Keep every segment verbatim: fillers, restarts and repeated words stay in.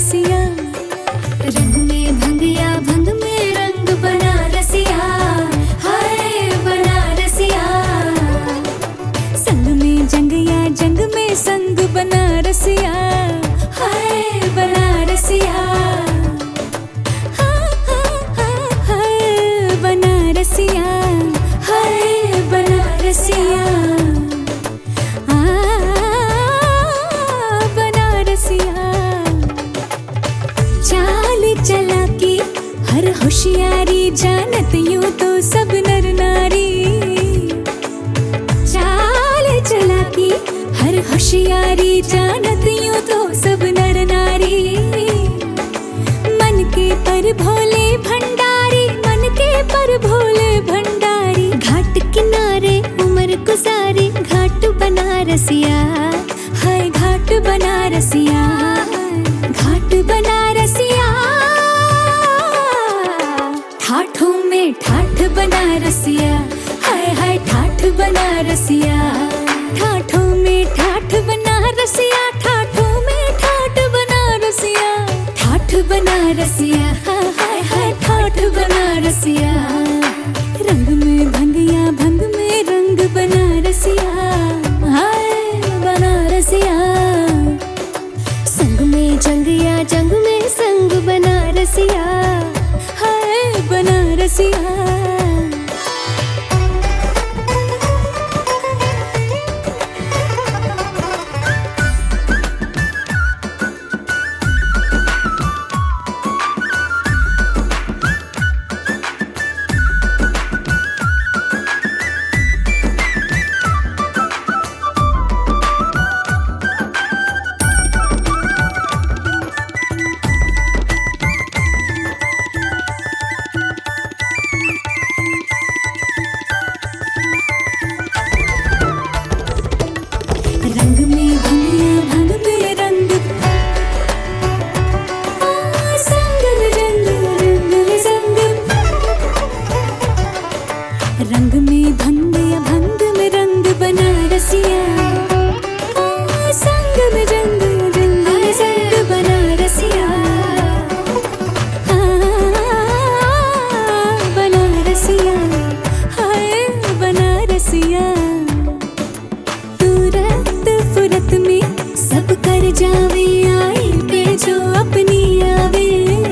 रसिया। रंग में भंगिया भंग में रंग बना रसिया, हाय बना रसिया। संग में जंगिया जंग में संग बना रसिया, हाय बना रसिया। हाँ हाँ हाँ हाय बना रसिया, हाय बना रसिया। चाल चलाकी हर होशियारी जानत यूं तो सब नर नारी। चाल चलाकी हर होशियारी जानत यूं तो सब नर नारी। मन के पर भोले भंडारी, मन के पर भोले भंडारी। घाट किनारे उम्र गुजारी, घाट बना रसिया, हाय घाट बना रसिया, घाट बना रसिया। ठाठों में ठाठ बना रसिया, हाय हाय ठाठ बना रसिया। ठाठों में ठाठ बना रसिया, ठाठों में ठाठ बना रसिया। ठाठ बना रसिया, हाय हाय ठाठ बना रसिया। रंग में भंगिया भंग में रंग बना रसिया, हाय बना रसिया। संग में जंगिया जंग में संग बना रसिया, हाय बना रसिया। रंग में भंगिया भंग में रंग, संग में रंग रंग में संग। रंग में भंगिया भंग में रंग बना रसिया, संग में रंग रंग में संग बना रसिया। बना रसिया, हाय बना रसिया। फुरत में सब कर जावे आई पे जो अपनी आवे।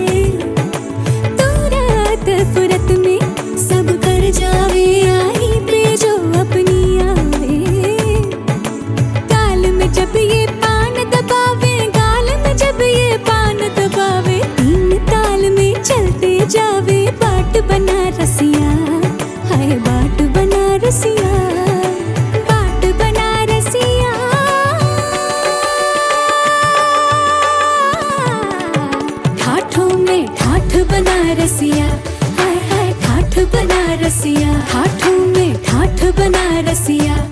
तुरत फुरत में सब कर जावे आई पे जो अपनी आवे। गाल में जब ये पान दबावे, गाल में जब ये पान दबावे। तीन ताल में चलते जावे, बाट बना रसिया, हाय बाट बना रसिया। ठाठ बना रसिया, हाय हाय ठाठ बना रसिया। ठाठों में ठाठ बना रसिया।